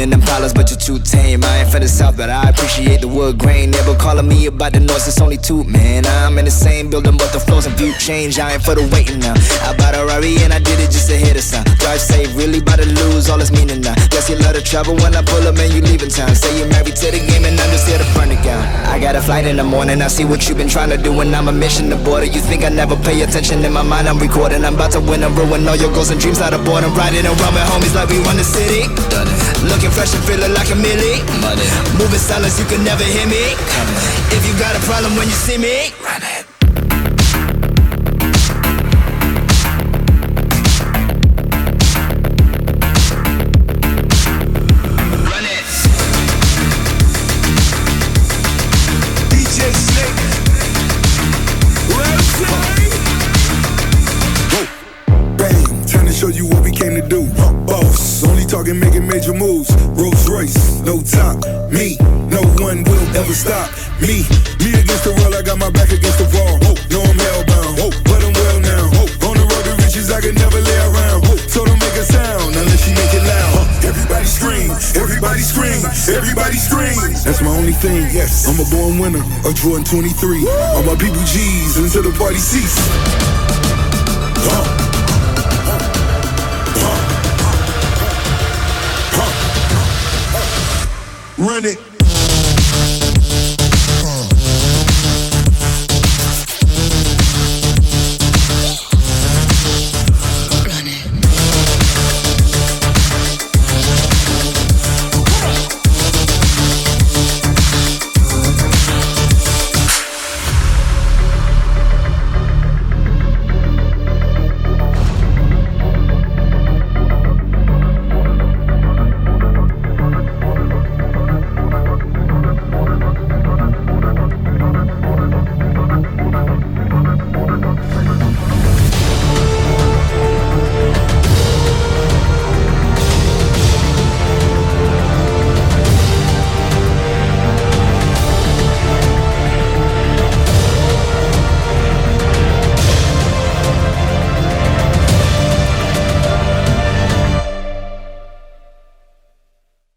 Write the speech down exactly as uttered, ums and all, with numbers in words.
in them dollars, but you're too tame. I ain't from the south, but I appreciate the wood grain. Never calling me about the noise, it's only two, man. I'm in the same building, but the flows and view change. I ain't for the waiting now. I bought a Rari and I did it just to hit a sound. Drive safe, really about to lose all its meaning now. Guess you love to travel when I pull up and you leaving town. Say you're married to the game and I'm just here to burn it down. I got a flight in the morning, I see what you've been trying to do, and I'm a mission aborted. You think I never pay attention? In my mind I'm recording. I'm about to win and ruin all your goals and dreams out of boredom. Riding around with homies like we run the city. Done it. Looking fresh and feeling like a milli. Money. Moving silence, you can never hear me. Coming. If you got a problem when you see me, run it. Show you what we came to do. Boss, only talking, making major moves. Rolls Royce, no top. Me, no one will ever stop. Me, me against the world, I got my back against the wall. No, I'm hellbound, but I'm well now. On the road to riches, I can never lay around. So don't make a sound unless you make it loud. Everybody scream, everybody scream, everybody scream. That's my only thing, yes. I'm a born winner, a Jordan twenty-three. All my people G's until the party cease. Huh. Run it.